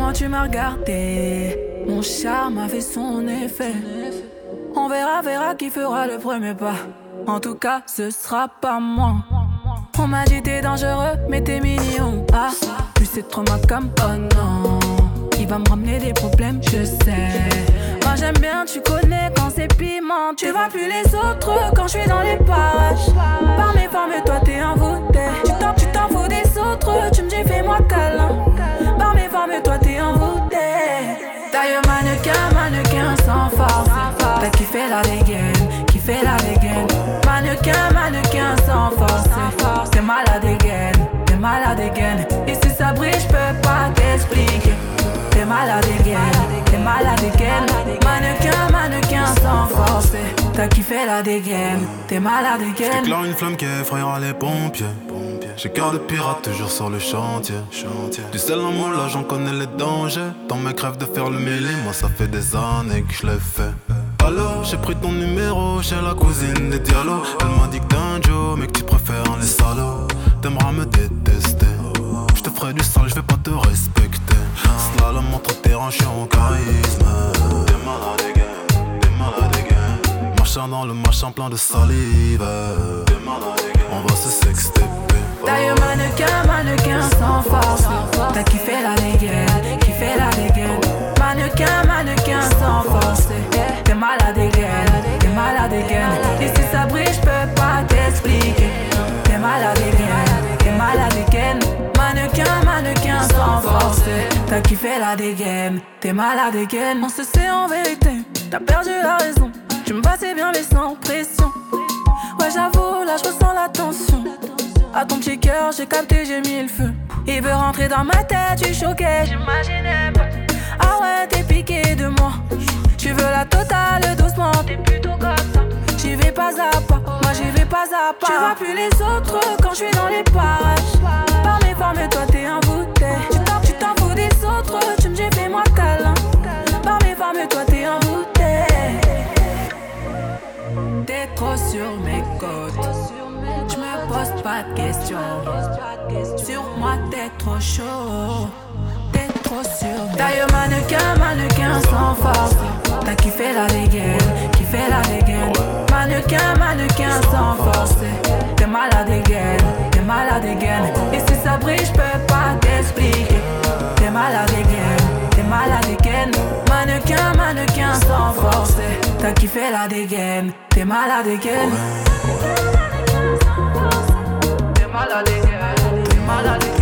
quand tu m'as regardé, mon charme a fait son effet. On verra qui fera le premier pas. En tout cas, ce sera pas moi. On m'a dit t'es dangereux, mais t'es mignon. Ah, plus c'est trop ma comme oh non. Il va me ramener des problèmes, je sais. Moi j'aime bien, tu connais quand c'est piment. Tu vois plus les autres quand je suis dans les parages. Par mes formes, toi t'es envoûté. Tu t'en fous des autres, tu me dis fais-moi câlin. Par mes formes, toi t'es envoûté. D'ailleurs mannequin sans force. T'as kiffé la dégaine, mannequin sans force. T'es malade again. Et si ça brille, j'peux pas t'expliquer. T'es malade again. Mannequin sans force. T'as kiffé la dégaine, t'es malade again. J'éclaire une flamme qui effrayera les pompiers. J'ai cœur de pirate toujours sur le chantier. Du sel en moi là j'en connais les dangers. Ton mec rêve de faire le mêlé, moi ça fait des années que je l'ai fait. Alors j'ai pris ton numéro chez la cousine des Diallo. Elle m'a dit que t'es un Joe mais que tu préfères les salauds. T'aimeras me détester. Je te ferai du sale, je vais pas te respecter. Slalom entre terrain, je suis en charisme. T'es malade again. Marchant dans le machin plein de salive. On va se sexter. D'ailleurs mannequin sans force. T'as kiffé la dégaine. Mannequin sans force. T'es malade again. Et si ça brille, j'peux pas t'expliquer. T'es malade again. Mannequin sans force. T'as kiffé la dégaine. T'es malade again. On se sait en vérité, t'as perdu la raison. Tu me passais bien mais sans pression. Ouais j'avoue, là j'ressens la tension. À ton petit cœur, j'ai capté, j'ai mis le feu. Il veut rentrer dans ma tête, tu choquais, j'imaginais pas. Ah ouais, t'es piqué de moi. Tu veux la totale doucement, t'es plutôt comme ça. J'y vais pas à pas, moi j'y vais pas à pas. Tu vois plus les autres quand je suis dans les parages. Par mes formes, toi t'es envoûté. Tu t'en fous des autres, tu me dis fais-moi câlin. Par mes formes, toi t'es envoûté. T'es trop sur mes côtes. J'me pose pas de questions. Sur moi t'es trop chaud. T'es trop sur mes. D'ailleurs mannequin sans force. T'as kiffé la dégaine. Mannequin sans force. T'es malade again. Et si ça brille, j'peux pas t'expliquer. T'es malade again. Mannequin sans force. T'as kiffé la dégaine. T'es malade again. T'es malade again.